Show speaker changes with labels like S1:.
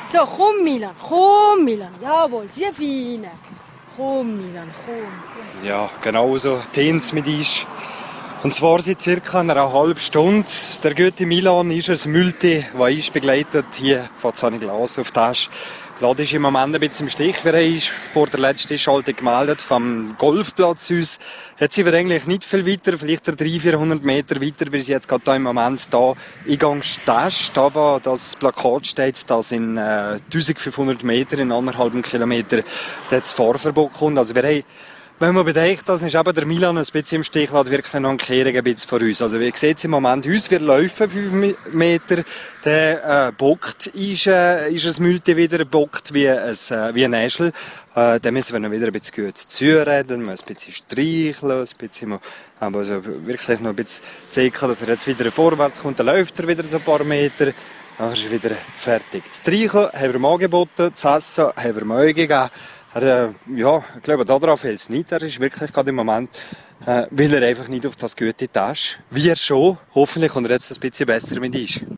S1: So, komm Milan. Jawohl, sehr fein. Komm Milan, komm.
S2: Ja, genau so tönt es mit uns. Und zwar seit circa einer halben Stunde. Der gute Milan ist ein Multi, der uns begleitet. Hier von Zani Glas auf Tasch. Lade ist im Moment ein bisschen im Stich, wer er ist vor der letzten Schaltung gemeldet vom Golfplatz aus. Jetzt sind wir eigentlich nicht viel weiter, vielleicht 300-400 Meter weiter, bis jetzt gerade da im Moment da Eingangstest. Aber das Plakat steht, dass in 1500 Meter, in 1,5 Kilometer, das Fahrverbot kommt. Also wir haben, wenn man bedenkt, dass ist eben der Milan ein bisschen im Stich lässt, wirklich noch eine Kehrung ein bisschen vor uns. Also wie seht ihr im Moment uns, wir laufen 5 Meter, der bockt ist ein Multi wieder, bockt wie ein Äschel. Dann müssen wir noch wieder ein bisschen gut zureden, ein bisschen streicheln, ein bisschen also wirklich noch ein bisschen zeigen, dass er jetzt wieder vorwärts kommt, dann läuft er wieder so ein paar Meter. Dann ist er wieder fertig. Das Streichen haben wir ihm angeboten, das Essen haben wir ihm auch gegeben. Ja, ich glaube, darauf fällt es nicht. Er ist wirklich gerade im Moment, weil er einfach nicht auf das gute Tasche. Wir schon. Hoffentlich kommt er jetzt ein bisschen besser mit uns.